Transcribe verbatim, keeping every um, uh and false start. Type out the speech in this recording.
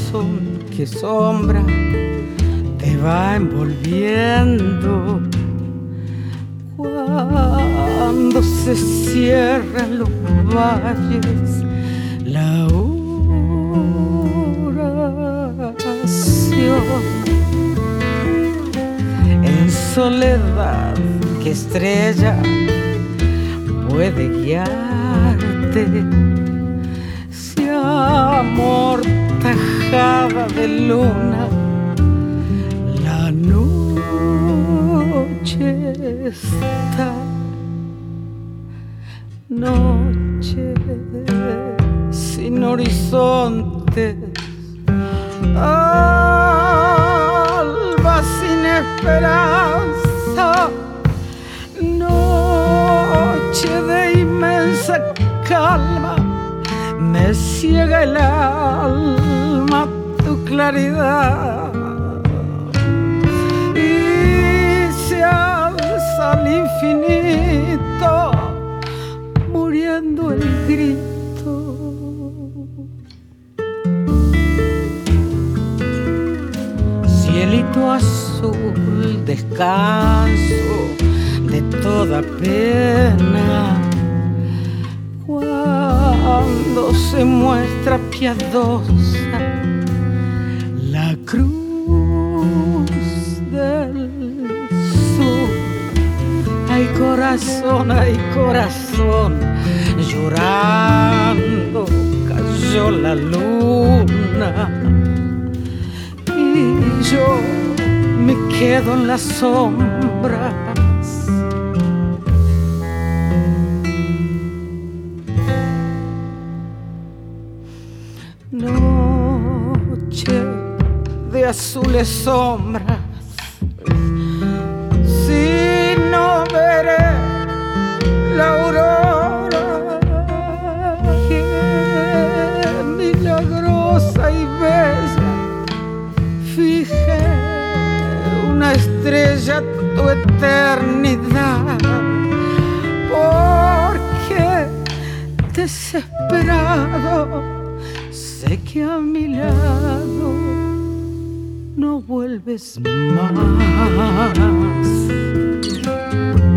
corazón, qué sombra te va envolviendo cuando se cierran los valles, la oración. En soledad, qué estrella puede guiarte, si amortajada de luna la noche está. Noche sin horizontes, alba sin esperanza, noche de inmensa calma, me ciega el alma tu claridad y se alza al infinito muriendo el grito. Cielito azul, descanso de toda pena, cuando se muestra piadosa la cruz del sur. Ay corazón, ay corazón, llorando cayó la luna y yo me quedo en las sombras. Noche de azules sombras, si no veré la aurora, qué milagrosa y bella, fijé una estrella tu eternidad, porque desesperado sé que a mi lado no vuelves más.